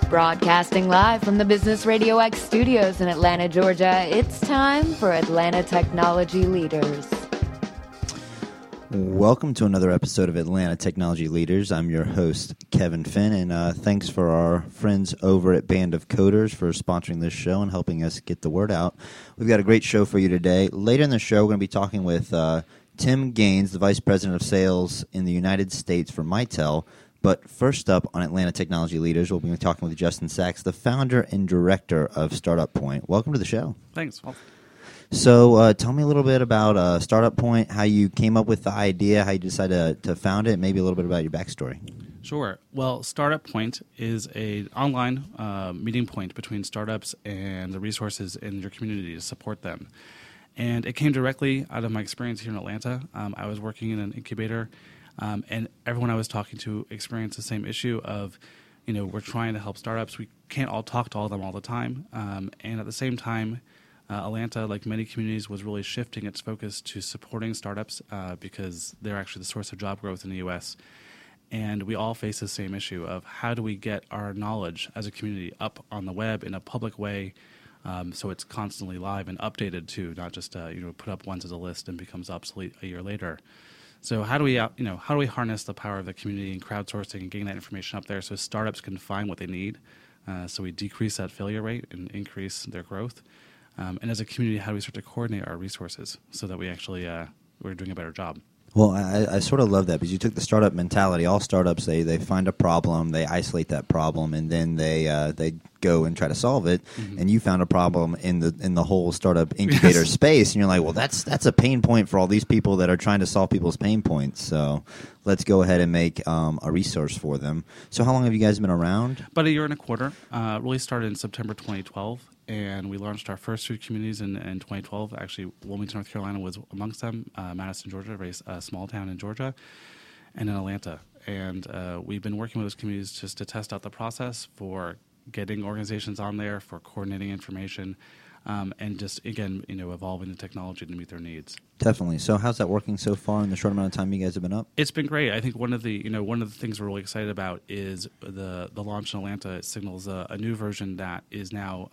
Broadcasting live from the Business Radio X studios in Atlanta, Georgia, it's time for Atlanta Technology Leaders. Welcome to another episode of Atlanta Technology Leaders. I'm your host, Kevin Finn, and thanks for our friends over at Band of Coders for sponsoring this show and helping us get the word out. We've got a great show for you today. Later in the show, we're going to be talking with Tim Gaines, the Vice President of Sales in the United States for Mitel. But first up on Atlanta Technology Leaders, we'll be talking with Justin Sachs, the founder and director of Startup Point. Welcome to the show. Thanks. Well, So tell me a little bit about Startup Point, how you came up with the idea, how you decided to found it, maybe a little bit about your backstory. Sure. Well, Startup Point is an online meeting point between startups and the resources in your community to support them. And it came directly out of my experience here in Atlanta. I was working in an incubator, and everyone I was talking to experienced the same issue of, we're trying to help startups. We can't all talk to all of them all the time. And at the same time, Atlanta, like many communities, was really shifting its focus to supporting startups because they're actually the source of job growth in the U.S. And we all face the same issue of how do we get our knowledge as a community up on the web in a public way so it's constantly live and updated too, not just put up once as a list and becomes obsolete a year later. So how do we harness the power of the community and crowdsourcing and getting that information up there so startups can find what they need, so we decrease that failure rate and increase their growth. And as a community, how do we start to coordinate our resources so that we actually we're doing a better job? Well, I sort of love that because you took the startup mentality. All startups, they find a problem, they isolate that problem, and then they go and try to solve it. Mm-hmm. And you found a problem in the whole startup incubator space, and you're like, well, that's a pain point for all these people that are trying to solve people's pain points. So let's go ahead and make a resource for them. So how long have you guys been around? About a year and a quarter. Really started in September 2012. And we launched our first 2 communities in 2012. Actually, Wilmington, North Carolina was amongst them, Madison, Georgia, a very small town in Georgia, and in Atlanta. And we've been working with those communities just to test out the process for getting organizations on there, for coordinating information, and just, again, evolving the technology to meet their needs. Definitely. So how's that working so far in the short amount of time you guys have been up? It's been great. I think one of the things we're really excited about is the launch in Atlanta. It signals a new version that is now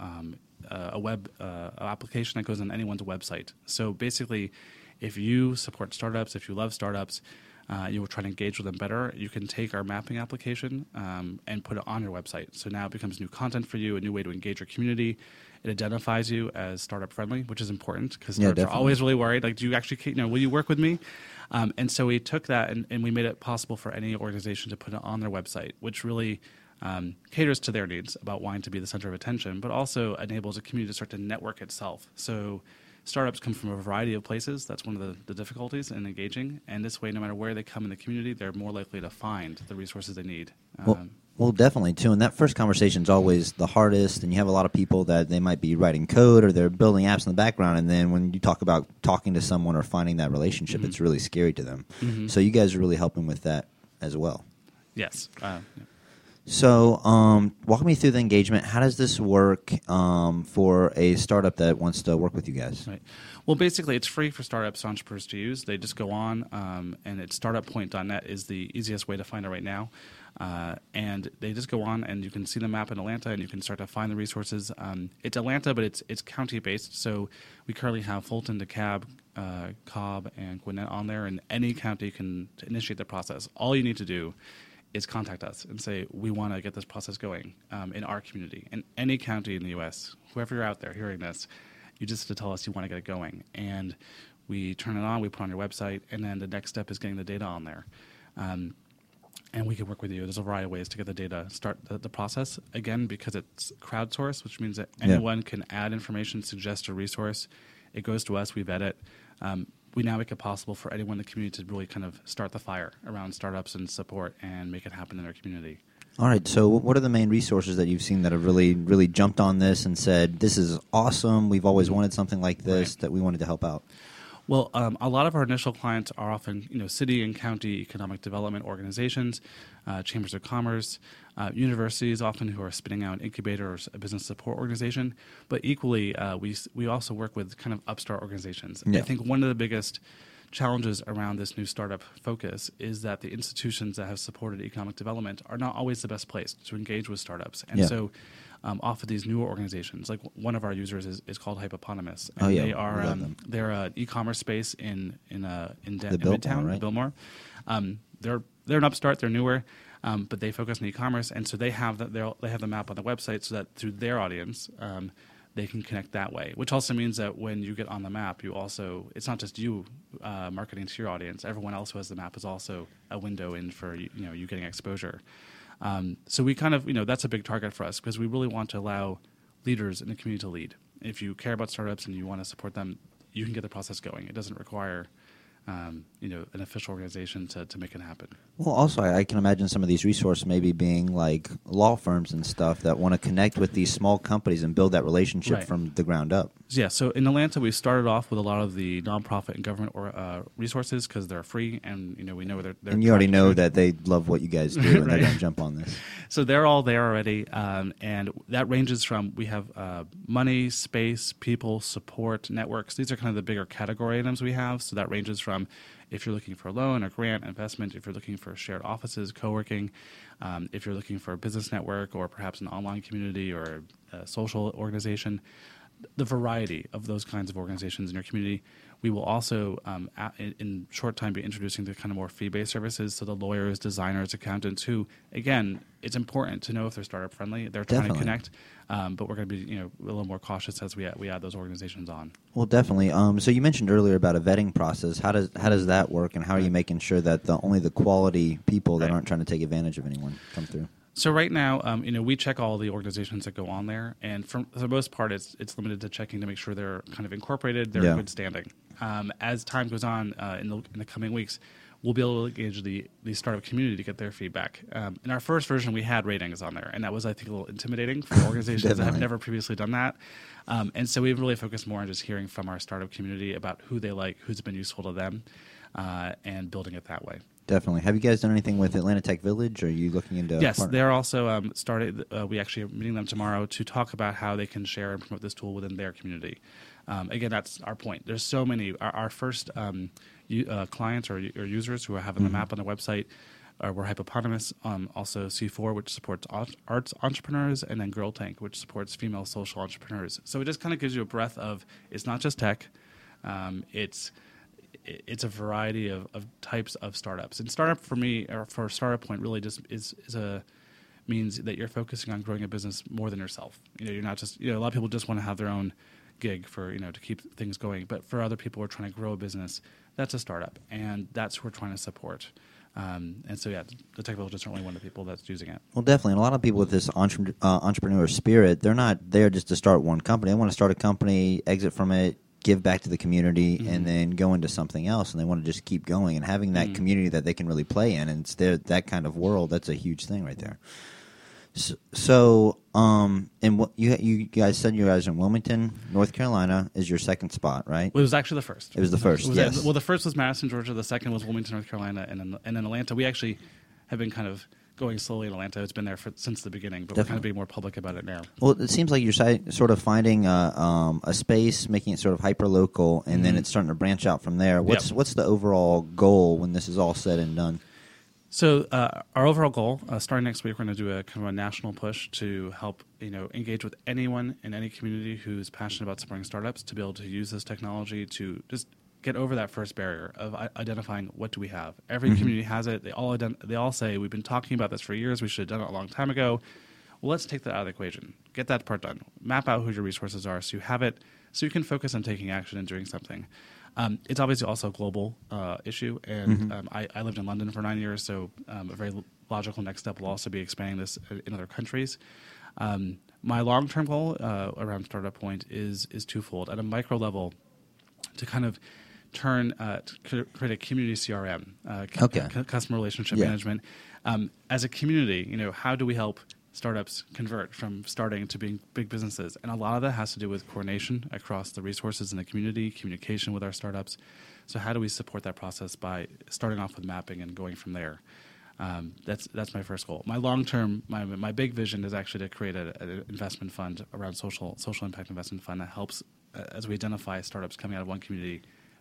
a web application that goes on anyone's website. So basically, if you support startups, if you love startups, you will try to engage with them better, you can take our mapping application and put it on your website. So now it becomes new content for you, a new way to engage your community. It identifies you as startup friendly, which is important because startups are always really worried. Like, do you actually, will you work with me? And so we took that and we made it possible for any organization to put it on their website, which really caters to their needs about wanting to be the center of attention, but also enables a community to start to network itself. So startups come from a variety of places. That's one of the difficulties in engaging. And this way, no matter where they come in the community, they're more likely to find the resources they need. Well, definitely, too. And that first conversation is always the hardest, and you have a lot of people that they might be writing code or they're building apps in the background, and then when you talk about talking to someone or finding that relationship, mm-hmm. it's really scary to them. Mm-hmm. So you guys are really helping with that as well. Yes. Yeah. So walk me through the engagement. How does this work for a startup that wants to work with you guys? Right. Well, basically, it's free for startups and entrepreneurs to use. They just go on, and it's startuppoint.net is the easiest way to find it right now. And they just go on, and you can see the map in Atlanta, and you can start to find the resources. It's Atlanta, but it's county-based. So we currently have Fulton, DeKalb, Cobb, and Gwinnett on there, and any county can initiate the process. All you need to do is contact us and say, we want to get this process going in our community. In any county in the U.S., whoever you're out there hearing this, you just have to tell us you want to get it going. And we turn it on, we put it on your website, and then the next step is getting the data on there. And we can work with you. There's a variety of ways to get the data, start the process. Again, because it's crowdsourced, which means that anyone can add information, suggest a resource. It goes to us, we vet it. We now make it possible for anyone in the community to really kind of start the fire around startups and support and make it happen in their community. All right. So what are the main resources that you've seen that have really, really jumped on this and said, this is awesome, we've always wanted something like this, that we wanted to help out? Well, a lot of our initial clients are often, city and county economic development organizations, chambers of commerce, universities, often who are spinning out an incubator or a business support organization. But equally, we also work with kind of upstart organizations. Yeah. I think one of the biggest challenges around this new startup focus is that the institutions that have supported economic development are not always the best place to engage with startups. And so off of these newer organizations, like one of our users is called Hypoponymous. And they are they're an e-commerce space in Midtown, right? Biltmore. They're an upstart, they're newer, but they focus on e-commerce, and so they have the map on the website so that through their audience, they can connect that way, which also means that when you get on the map, it's not just you marketing to your audience. Everyone else who has the map is also a window in for you getting exposure. So we kind of, that's a big target for us because we really want to allow leaders in the community to lead. If you care about startups and you want to support them, you can get the process going. It doesn't require an official organization to make it happen. Well, also, I can imagine some of these resources maybe being like law firms and stuff that want to connect with these small companies and build that relationship from the ground up. Yeah, so in Atlanta, we started off with a lot of the nonprofit and government resources because they're free, and we know they're and you already know that they love what you guys do, and they're going to jump on this. So they're all there already, and that ranges from we have money, space, people, support, networks. These are kind of the bigger category items we have. So that ranges from if you're looking for a loan, a grant, investment, if you're looking for shared offices, co-working, if you're looking for a business network or perhaps an online community or a social organization, the variety of those kinds of organizations in your community. We will also, in short time, be introducing the kind of more fee-based services, so the lawyers, designers, accountants who, again, it's important to know if they're startup-friendly. They're trying to connect, but we're going to be a little more cautious as we add those organizations on. Well, definitely. So you mentioned earlier about a vetting process. How does that work, and how are you making sure that only the quality people that aren't trying to take advantage of anyone come through? So right now, we check all the organizations that go on there, and for the most part, it's limited to checking to make sure they're kind of incorporated, they're in good standing. As time goes on in the coming weeks, we'll be able to engage the startup community to get their feedback. In our first version, we had ratings on there, and that was, I think, a little intimidating for organizations that have never previously done that. And so we've really focused more on just hearing from our startup community about who they like, who's been useful to them, and building it that way. Definitely. Have you guys done anything with Atlanta Tech Village? Or are you looking into? Yes, they're also started. We actually are meeting them tomorrow to talk about how they can share and promote this tool within their community. Again, that's our point. There's so many. Our first clients or users who are having the map on the website were Hypoponymous, also C4, which supports arts entrepreneurs, and then Girl Tank, which supports female social entrepreneurs. So it just kind of gives you a breadth of it's not just tech. It's a variety of types of startups. And startup for me, or for Startup Point, really just means that you're focusing on growing a business more than yourself. You're not just, a lot of people just want to have their own gig for, to keep things going. But for other people who are trying to grow a business, that's a startup. And that's who we're trying to support. And so, the Tech Village is certainly one of the people that's using it. Well, definitely. And a lot of people with this entrepreneur spirit, they're not there just to start one company. They want to start a company, exit from it, give back to the community, and then go into something else, and they want to just keep going. And having that community that they can really play in, and it's that kind of world, that's a huge thing right there. So and what you guys said you guys are in Wilmington, North Carolina is your second spot, right? Well, it was actually the first. It was the first, yes. Well, the first was Madison, Georgia. The second was Wilmington, North Carolina, and then Atlanta. We actually have been kind of going slowly in Atlanta. It's been there since the beginning, but we're kind of being more public about it now. Well, it seems like you're sort of finding a space, making it sort of hyper-local, and then it's starting to branch out from there. What's the overall goal when this is all said and done? So our overall goal, starting next week, we're going to do a kind of a national push to help engage with anyone in any community who's passionate about supporting startups to be able to use this technology to just get over that first barrier of identifying what do we have. Every community has it. They all say, we've been talking about this for years. We should have done it a long time ago. Well, let's take that out of the equation. Get that part done. Map out who your resources are so you have it, so you can focus on taking action and doing something. It's obviously also a global issue, and I lived in London for 9 years, so a very logical next step will also be expanding this in other countries. My long-term goal around Startup Point is twofold. At a micro level, to kind of create a community CRM, customer relationship management. As a community, how do we help startups convert from starting to being big businesses? And a lot of that has to do with coordination across the resources in the community, communication with our startups. So how do we support that process by starting off with mapping and going from there? That's my first goal. My long-term, my big vision is actually to create an investment fund around social impact investment fund that helps as we identify startups coming out of one community.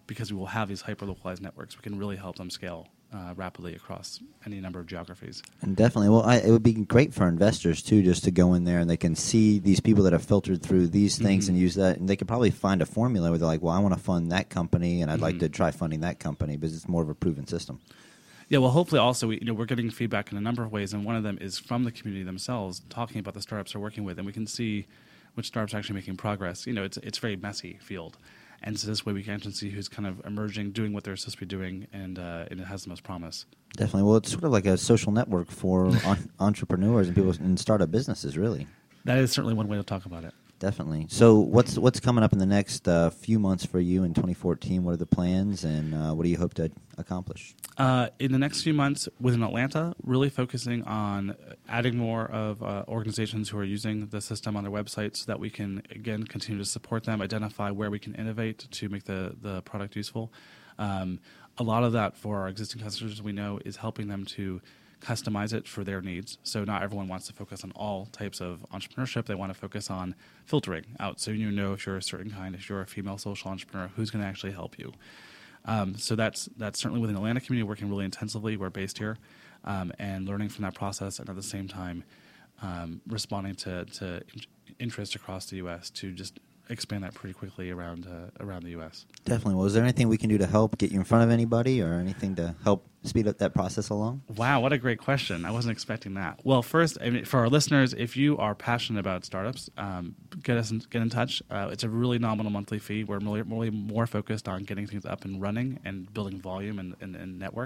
because we will have these hyper-localized networks. We can really help them scale rapidly across any number of geographies. And definitely, well, it would be great for investors too, just to go in there and they can see these people that have filtered through these things and use that, and they could probably find a formula where they're like, well, I want to fund that company, and I'd like to try funding that company because it's more of a proven system. Yeah, well, hopefully also we're getting feedback in a number of ways, and one of them is from the community themselves, talking about the startups they're working with, and we can see which startups are actually making progress. It's a very messy field. And so this way we can actually see who's kind of emerging, doing what they're supposed to be doing, and it has the most promise. Definitely. Well, it's sort of like a social network for entrepreneurs and people in startup businesses, really. That is certainly one way to talk about it. Definitely. So what's coming up in the next few months for you in 2014? What are the plans, and what do you hope to accomplish? In the next few months within Atlanta, really focusing on adding more of organizations who are using the system on their website so that we can, again, continue to support them, identify where we can innovate to make the product useful. A lot of that for our existing customers, we know, is helping them to customize it for their needs. So not everyone wants to focus on all types of entrepreneurship. They want to focus on filtering out. So you know if you're a certain kind, if you're a female social entrepreneur, who's going to actually help you. So that's certainly within the Atlanta community, working really intensively. We're based here, and learning from that process, and at the same time responding to interest across the U.S. to just expand that pretty quickly around the U.S. Definitely. Well, is there anything we can do to help get you in front of anybody, or anything to help speed up that process along? Wow, what a great question. I wasn't expecting that. Well, first, for our listeners, if you are passionate about startups, get in touch. It's a really nominal monthly fee. We're really more focused on getting things up and running and building volume and network.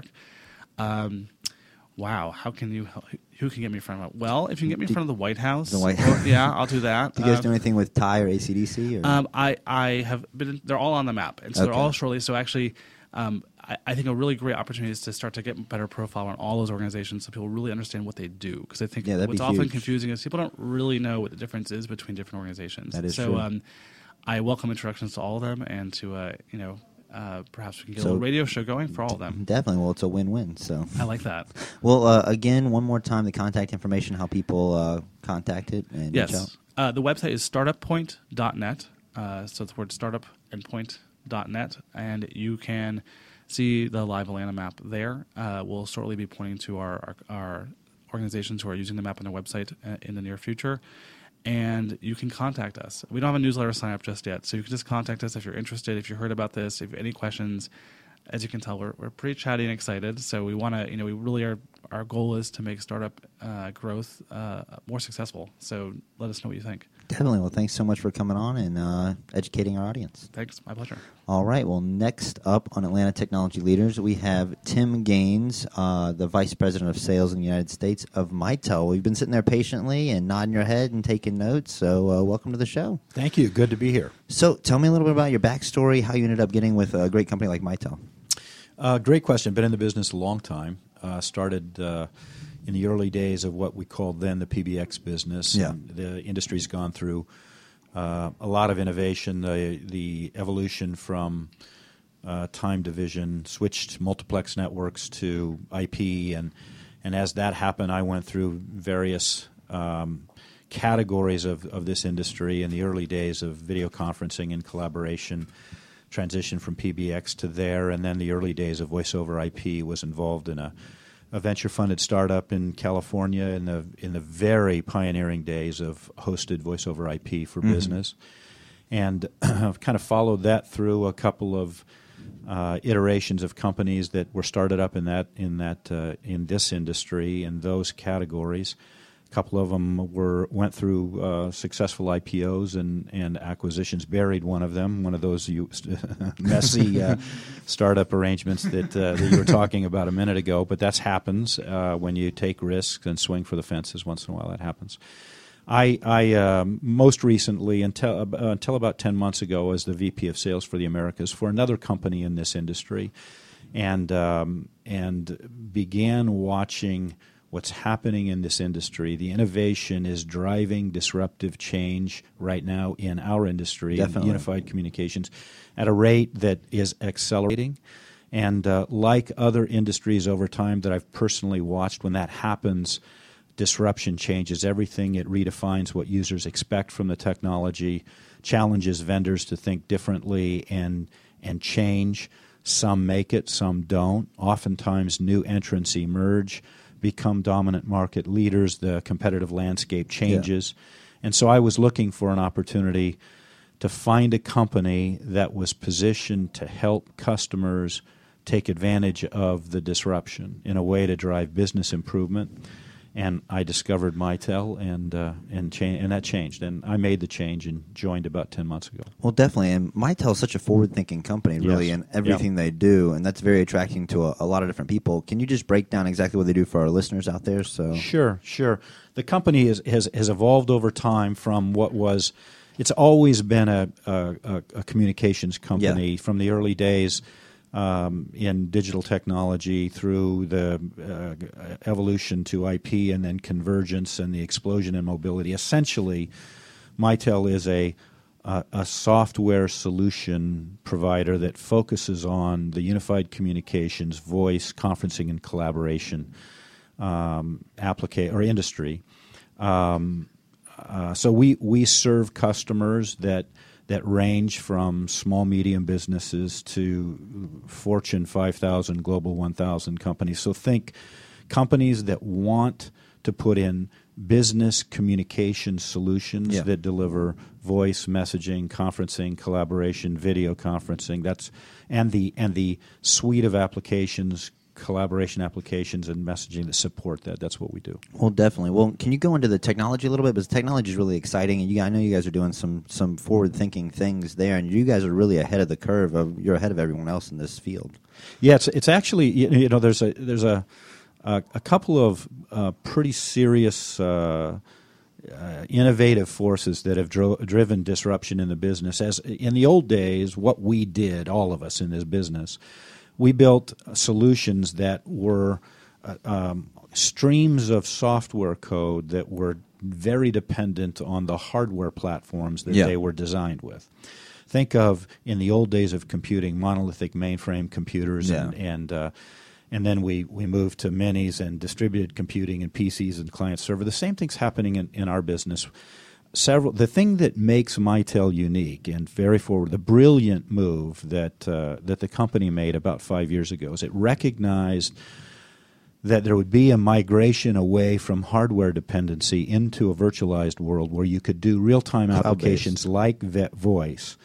Wow, who can get me in front of it? Well, if you can get me in front of the White House. Yeah, I'll do that. Do you guys do anything with TIE or ACDC? Or? I have been, they're all on the map, and so they're all shortly. So actually, I think a really great opportunity is to start to get better profile on all those organizations so people really understand what they do. Because I think what's often confusing is people don't really know what the difference is between different organizations. That is true. I welcome introductions to all of them, and to perhaps we can get a little radio show going for all of them. Definitely. Well, it's a win-win. So I like that. Well, again, one more time, the contact information, how people contact it and reach out. The website is startuppoint.net. So it's the word startup and point.net, and you can see the live Atlanta map there. We'll shortly be pointing to our organizations who are using the map on their website in the near future. And you can contact us. We don't have a newsletter sign up just yet, so you can just contact us if you're interested, if you heard about this, if you have any questions. As you can tell, we're pretty chatty and excited. So we want to, we really are. Our goal is to make startup growth more successful. So let us know what you think. Definitely. Well, thanks so much for coming on and educating our audience. Thanks. My pleasure. All right. Well, next up on Atlanta Technology Leaders, we have Tim Gaines, the Vice President of Sales in the United States of Mitel. We've been sitting there patiently and nodding your head and taking notes. So welcome to the show. Thank you. Good to be here. So tell me a little bit about your backstory, how you ended up getting with a great company like Mitel. Great question. Been in the business a long time. Started in the early days of what we called then the PBX business. Yeah. And the industry's gone through a lot of innovation. The evolution from time division, switched multiplex networks to IP, and as that happened, I went through various categories of this industry in the early days of video conferencing and collaboration. Transition from PBX to there, and then the early days of voice over IP. Was involved in a venture-funded startup in California in the very pioneering days of hosted voice over IP for business, and I've kind of followed that through a couple of iterations of companies that were started up in this industry in those categories. A couple of them went through successful IPOs and acquisitions. Buried one of them, one of those messy startup arrangements that you were talking about a minute ago. But that happens when you take risks and swing for the fences. Once in a while, that happens. I most recently, until about 10 months ago, was the VP of Sales for the Americas for another company in this industry, and began watching what's happening in this industry. The innovation is driving disruptive change right now in our industry, in unified communications, at a rate that is accelerating. And like other industries over time that I've personally watched, when that happens, disruption changes everything. It redefines what users expect from the technology, challenges vendors to think differently, and and change. Some make it, some don't. Oftentimes new entrants emerge, become dominant market leaders, the competitive landscape changes. And so I was looking for an opportunity to find a company that was positioned to help customers take advantage of the disruption in a way to drive business improvement. And I discovered Mitel, and that changed. And I made the change and joined about 10 months ago. Well, definitely. And Mitel is such a forward-thinking company, really, in everything they do, and that's very attracting to a lot of different people. Can you just break down exactly what they do for our listeners out there? So Sure. The company has evolved over time from what was – it's always been a communications company from the early days. In digital technology through the evolution to IP and then convergence and the explosion in mobility. Essentially, Mitel is a software solution provider that focuses on the unified communications, voice, conferencing, and collaboration industry. So we serve customers that range from small, medium businesses to Fortune 5,000, Global 1,000 companies. So think companies that want to put in business communication solutions that deliver voice, messaging, conferencing, collaboration, video conferencing. And the suite of applications, collaboration applications and messaging that support that. That's what we do. Well, definitely. Well, can you go into the technology a little bit? Because technology is really exciting, and I know you guys are doing some forward-thinking things there, and you guys are really ahead of the curve. You're ahead of everyone else in this field. Yeah, it's actually there's a couple of pretty serious innovative forces that have driven disruption in the business. As in the old days, what we did, all of us in this business. We built solutions that were streams of software code that were very dependent on the hardware platforms that they were designed with. Think of, in the old days of computing, monolithic mainframe computers, and then we moved to minis and distributed computing and PCs and client server. The same thing's happening in our business. The thing that makes Mitel unique and very forward, the brilliant move that the company made about 5 years ago is it recognized that there would be a migration away from hardware dependency into a virtualized world where you could do real-time applications like voice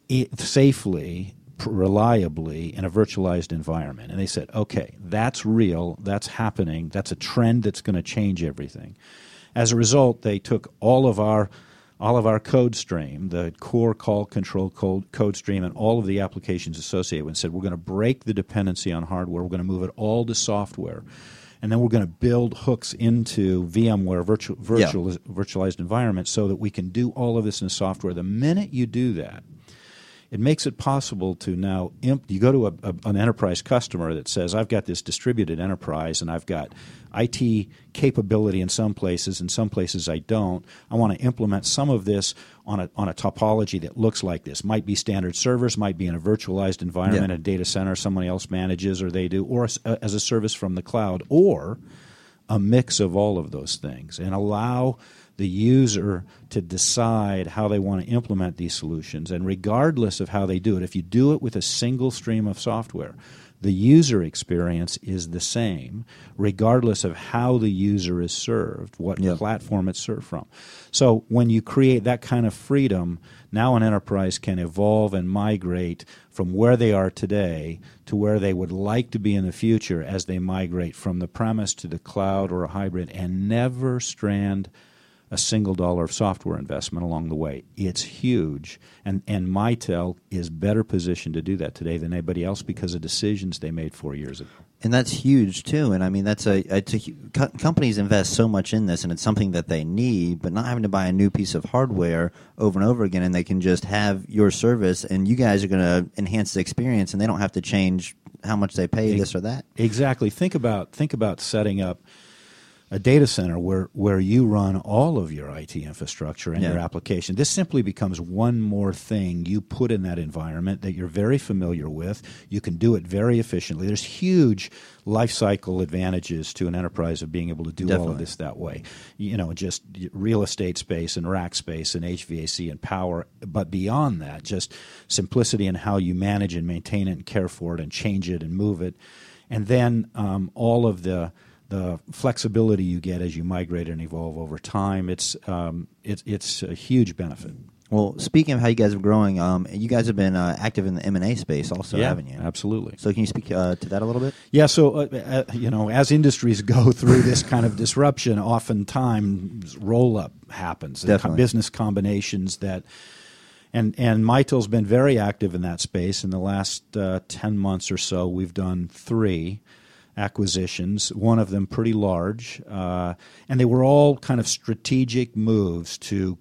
safely, reliably in a virtualized environment. And they said, okay, that's real, that's happening, that's a trend that's going to change everything. As a result, they took all of our code stream, the core call control code stream, and all of the applications associated with it, and said, we're going to break the dependency on hardware. We're going to move it all to software. And then we're going to build hooks into VMware virtualized environments so that we can do all of this in software. The minute you do that, it makes it possible to now you go to an enterprise customer that says, I've got this distributed enterprise and I've got IT capability in some places I don't. I want to implement some of this on a topology that looks like this. Might be standard servers, might be in a virtualized environment, a data center somebody else manages or they do, or as a service from the cloud, or a mix of all of those things, and allow the user to decide how they want to implement these solutions. And regardless of how they do it, if you do it with a single stream of software, the user experience is the same regardless of how the user is served, what platform it's served from. So when you create that kind of freedom, now an enterprise can evolve and migrate from where they are today to where they would like to be in the future as they migrate from the premise to the cloud or a hybrid, and never strand a single dollar of software investment along the way. It's huge, and Mitel is better positioned to do that today than anybody else because of decisions they made 4 years ago. And that's huge too. And I mean, companies invest so much in this, and it's something that they need. But not having to buy a new piece of hardware over and over again, and they can just have your service, and you guys are going to enhance the experience, and they don't have to change how much they pay this or that. Exactly. Think about setting up a data center where you run all of your IT infrastructure and your application. This simply becomes one more thing you put in that environment that you're very familiar with. You can do it very efficiently. There's huge life cycle advantages to an enterprise of being able to do all of this that way. Just real estate space and rack space and HVAC and power. But beyond that, just simplicity in how you manage and maintain it and care for it and change it and move it. And then all of the flexibility you get as you migrate and evolve over time, it's a huge benefit. Well, speaking of how you guys are growing, you guys have been active in the M&A space also, haven't you? Absolutely. So can you speak to that a little bit? Yeah, so, as industries go through this kind of disruption, oftentimes roll-up happens. Definitely. Business combinations that... And Mitel's been very active in that space. In the last 10 months or so, we've done 3 acquisitions, one of them pretty large, and they were all kind of strategic moves to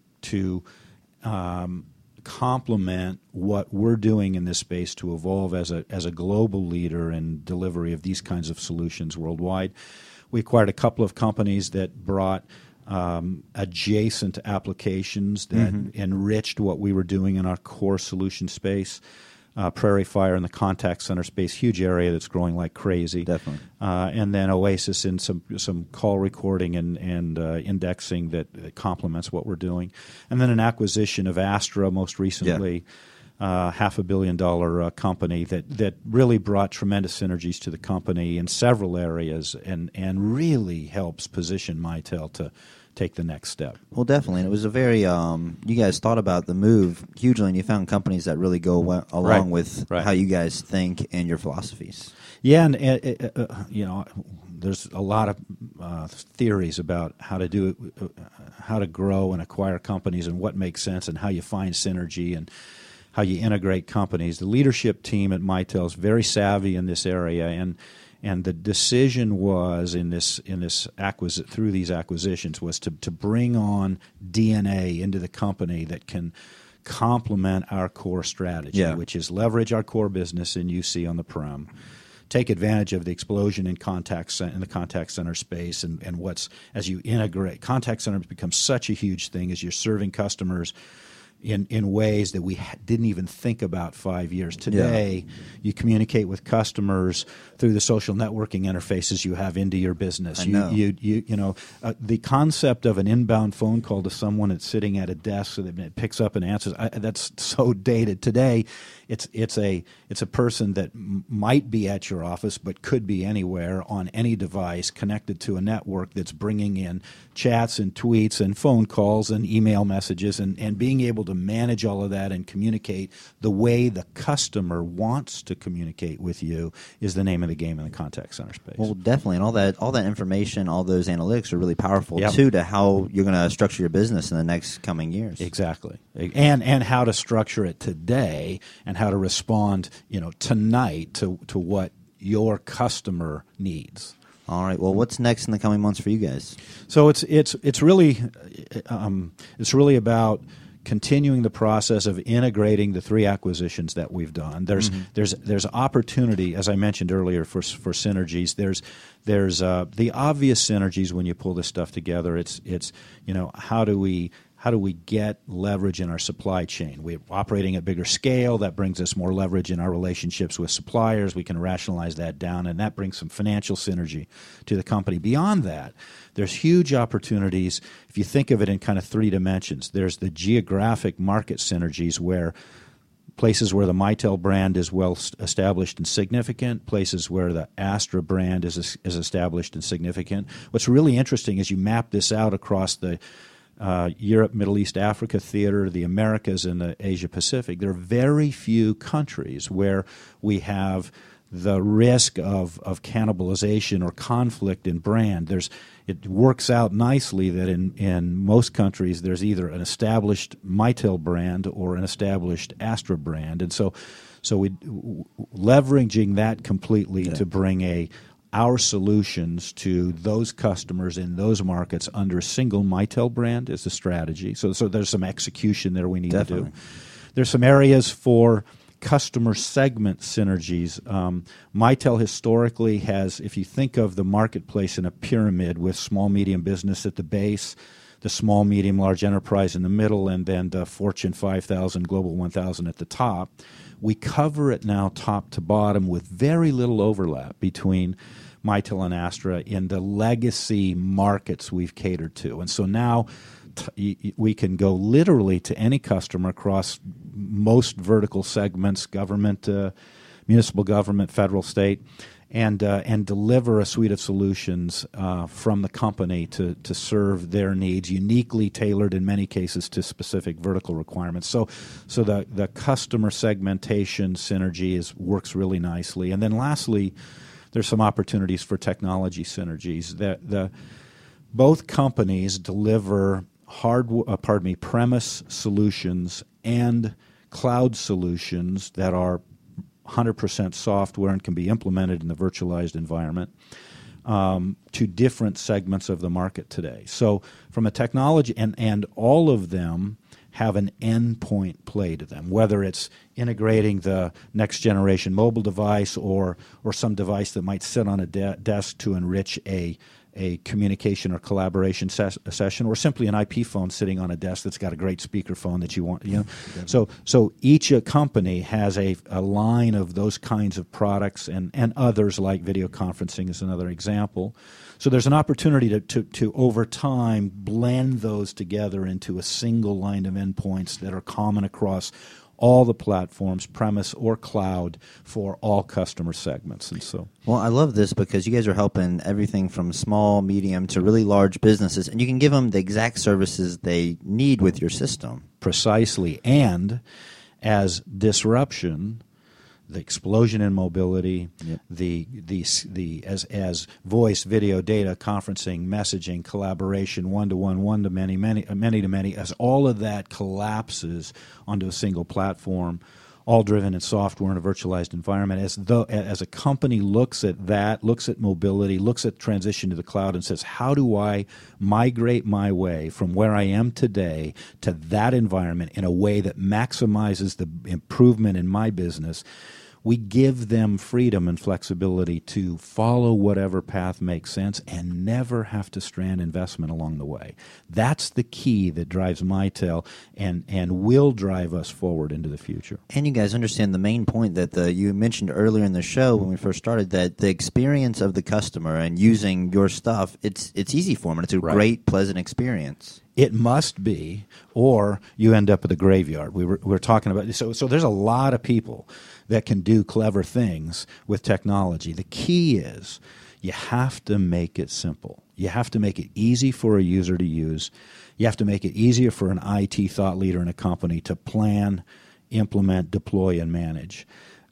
complement what we're doing in this space to evolve as a global leader in delivery of these kinds of solutions worldwide. We acquired a couple of companies that brought adjacent applications that enriched what we were doing in our core solution space. Prairie Fire in the contact center space, huge area that's growing like crazy. Definitely. And then Oasis in some call recording and indexing that complements what we're doing. And then an acquisition of Astra most recently, $500 million company that really brought tremendous synergies to the company in several areas and really helps position Mitel to take the next step. Well, definitely. And it was a very, you guys thought about the move hugely, and you found companies that really go along with how you guys think and your philosophies. Yeah, and there's a lot of theories about how to do it, how to grow and acquire companies and what makes sense and how you find synergy and how you integrate companies. The leadership team at Mitel is very savvy in this area, and the decision was through these acquisitions was to bring on DNA into the company that can complement our core strategy, which is leverage our core business in UC on the prem, take advantage of the explosion in the contact center space, and what's as you integrate. Contact centers become such a huge thing as you're serving customers in ways that we didn't even think about 5 years. Today, you communicate with customers through the social networking interfaces you have into your business. I know. The concept of an inbound phone call to someone that's sitting at a desk so that it picks up and answers, that's so dated. Today, it's a person that might be at your office but could be anywhere on any device connected to a network that's bringing in chats and tweets and phone calls and email messages and being able to manage all of that and communicate the way the customer wants to communicate with you is the name of the game in the contact center space. Well, definitely, and all that information, all those analytics are really powerful Yep. too to how you're going to structure your business in the next coming years. Exactly, and how to structure it today and how to respond, tonight to what your customer needs. All right. Well, what's next in the coming months for you guys? So it's really about continuing the process of integrating the 3 acquisitions that we've done. There's opportunity, as I mentioned earlier, for synergies. There's the obvious synergies when you pull this stuff together. It's how do we get leverage in our supply chain? We're operating at bigger scale. That brings us more leverage in our relationships with suppliers. We can rationalize that down, and that brings some financial synergy to the company. Beyond that, there's huge opportunities. If you think of it in kind of 3 dimensions, there's the geographic market synergies where places where the Mitel brand is well established and significant, places where the Astra brand is established and significant. What's really interesting is you map this out across the Europe, Middle East, Africa theater, the Americas, and the Asia Pacific. There are very few countries where we have the risk of cannibalization or conflict in brand. It works out nicely that in most countries there's either an established Mitel brand or an established Astra brand, and so we leveraging that completely to bring our solutions to those customers in those markets under a single Mitel brand is the strategy. So there's some execution there we need to do. There's some areas for customer segment synergies. Mitel historically has, if you think of the marketplace in a pyramid with small, medium business at the base, the small, medium, large enterprise in the middle, and then the Fortune 5,000, Global 1,000 at the top, we cover it now top to bottom with very little overlap between Mitel and Astra in the legacy markets we've catered to. And so now we can go literally to any customer across most vertical segments, government, municipal government, federal, state, and deliver a suite of solutions from the company to serve their needs, uniquely tailored in many cases to specific vertical requirements. So the customer segmentation synergy works really nicely. And then lastly, there's some opportunities for technology synergies. Both companies deliver premise solutions and cloud solutions that are 100% software and can be implemented in the virtualized environment to different segments of the market today. So from a technology, and all of them have an endpoint play to them, whether it's integrating the next generation mobile device or some device that might sit on a desk to enrich a communication or collaboration session, or simply an IP phone sitting on a desk that's got a great speakerphone that you want. So each company has a line of those kinds of products, and others like video conferencing is another example. So there's an opportunity to over time blend those together into a single line of endpoints that are common across all the platforms, premise or cloud, for all customer segments. And so, well, I love this because you guys are helping everything from small, medium to really large businesses, and you can give them the exact services they need with your system. Precisely. And as disruption, the explosion in mobility, as voice, video, data, conferencing, messaging, collaboration, one-to-one, one-to-many, many-to-many, as all of that collapses onto a single platform, all driven in software in a virtualized environment, as a company looks at that, looks at mobility, looks at transition to the cloud and says, how do I migrate my way from where I am today to that environment in a way that maximizes the improvement in my business? We give them freedom and flexibility to follow whatever path makes sense and never have to strand investment along the way. That's the key that drives Mitel and will drive us forward into the future. And you guys understand the main point that you mentioned earlier in the show when we first started, that the experience of the customer and using your stuff, it's easy for them. It's a great, pleasant experience. It must be, or you end up at the graveyard. We're talking about so there's a lot of people that can do clever things with technology. The key is you have to make it simple. You have to make it easy for a user to use. You have to make it easier for an IT thought leader in a company to plan, implement, deploy, and manage.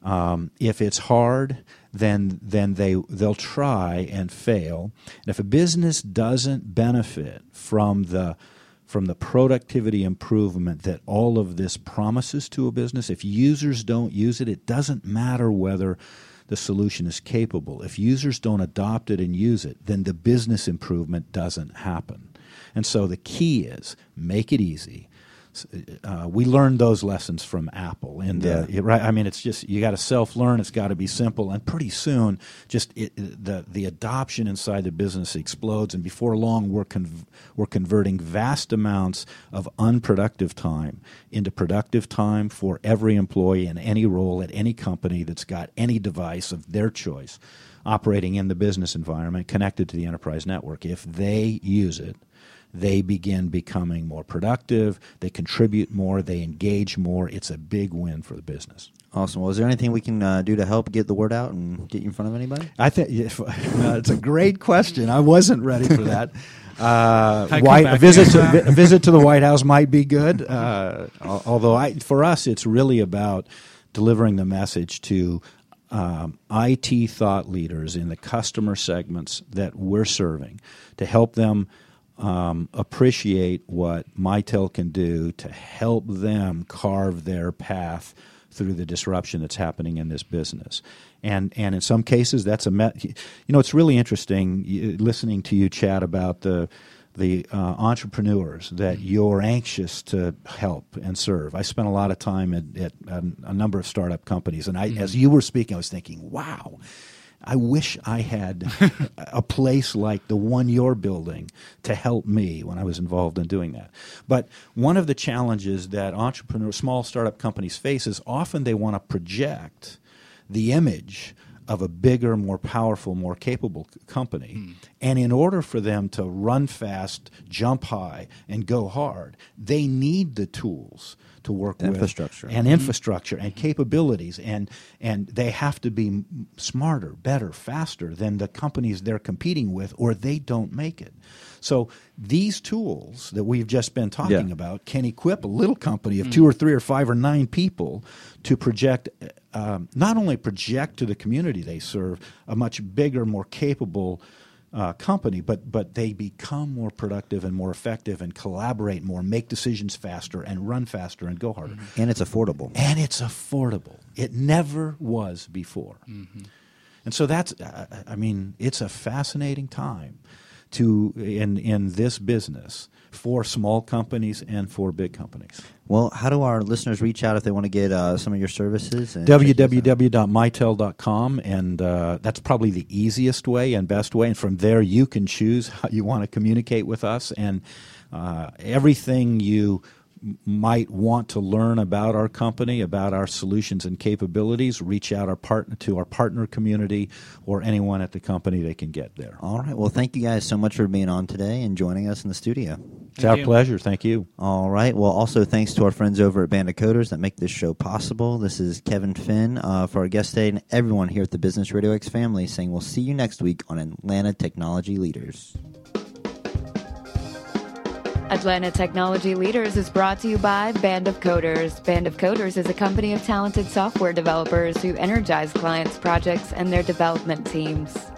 If it's hard, then they'll try and fail. And if a business doesn't benefit from the productivity improvement that all of this promises to a business, if users don't use it, it doesn't matter whether the solution is capable. If users don't adopt it and use it, then the business improvement doesn't happen. And so the key is make it easy. We learned those lessons from Apple, and right. I mean, it's just you got to self-learn. It's got to be simple, and pretty soon, the adoption inside the business explodes, and before long, we're converting vast amounts of unproductive time into productive time for every employee in any role at any company that's got any device of their choice operating in the business environment connected to the enterprise network. If they use it, they begin becoming more productive, they contribute more, they engage more. It's a big win for the business. Awesome. Well, is there anything we can do to help get the word out and get you in front of anybody? I think it's a great question. I wasn't ready for that. A visit to the White House might be good, although for us it's really about delivering the message to IT thought leaders in the customer segments that we're serving to help them appreciate what Mitel can do to help them carve their path through the disruption that's happening in this business. And in some cases, that's it's really interesting listening to you chat about the entrepreneurs that you're anxious to help and serve. I spent a lot of time at a number of startup companies, and as you were speaking, I was thinking, wow, I wish I had a place like the one you're building to help me when I was involved in doing that. But one of the challenges that small startup companies face is often they want to project the image of a bigger, more powerful, more capable company. And in order for them to run fast, jump high, and go hard, they need the tools to work with. Infrastructure. And infrastructure and capabilities. And they have to be smarter, better, faster than the companies they're competing with, or they don't make it. So these tools that we've just been talking about can equip a little company of 2 or 3 or 5 or 9 people to project, not only project to the community they serve, a much bigger, more capable company, but they become more productive and more effective and collaborate more, make decisions faster and run faster and go harder. And it's affordable. And it's affordable. It never was before. And so that's, it's a fascinating time in this business for small companies and for big companies. Well, how do our listeners reach out if they want to get some of your services? www.mytel.com, and that's probably the easiest way and best way. And from there, you can choose how you want to communicate with us, and everything you might want to learn about our company, about our solutions and capabilities, reach out to our partner community or anyone at the company. They can get there. All right. Well, thank you guys so much for being on today and joining us in the studio. It's our pleasure. Thank you. All right. Well, also thanks to our friends over at Band of Coders that make this show possible. This is Kevin Finn for our guest today, and everyone here at the Business Radio X family saying we'll see you next week on Atlanta Technology Leaders. Atlanta Technology Leaders is brought to you by Band of Coders. Band of Coders is a company of talented software developers who energize clients' projects and their development teams.